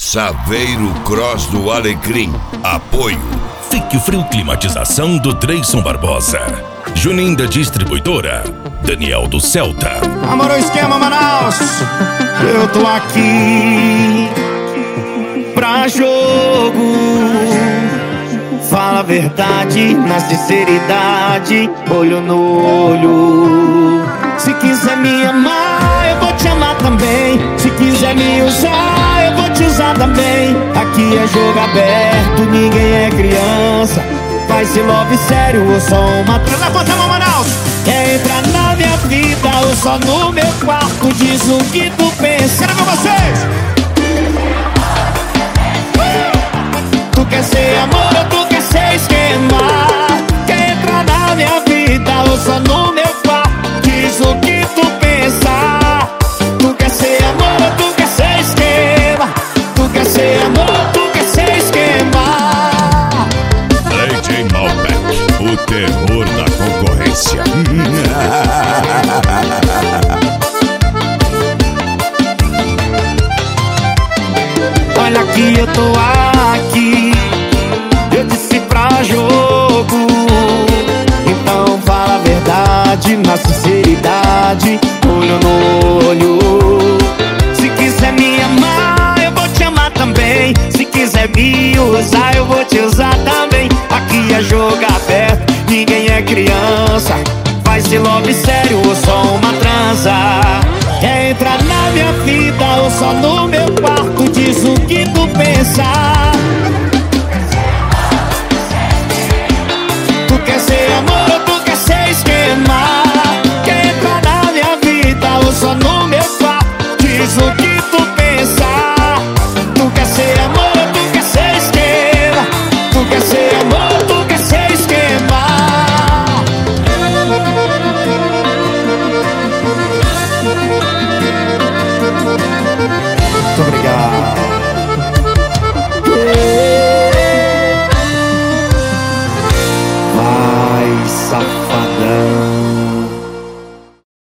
Saveiro Cross do Alecrim. Apoio Fique Frio Climatização do Dreyson Barbosa. Juninda Distribuidora. Daniel do Celta. Amor, o esquema, Manaus. Eu tô aqui pra jogo. Fala a verdade, na sinceridade, olho no olho. Se quiser me amar, eu vou te amar também. Se quiser me usar, eu vou te usar também. Aqui é jogo aberto, ninguém é criança. Vai se love sério ou só uma... Levanta a mão, Manaus! Quer entrar na minha vida ou só no meu quarto? Diz o que tu pensa. Quero ver vocês! Tu quer ser amor ou tu quer ser esquema? Quer entrar na minha vida ou só no meu quarto? Diz o que tu pensa. Tu quer ser amor ou tu quer ser esquema? Tu quer ser amor ou tu quer ser esquema? DJ Malbec, o terror da concorrência. Olha que eu tô aqui, eu disse pra jogo. Então fala a verdade, na sinceridade, olho no olho. Se quiser me amar, eu vou te amar também. Se quiser me usar, eu vou te usar também. Aqui é jogo aberto, ninguém é criança. Vai se love sério ou só uma transa? Quer entrar na minha vida ou só no meu quarto? Diz o que tu pensa.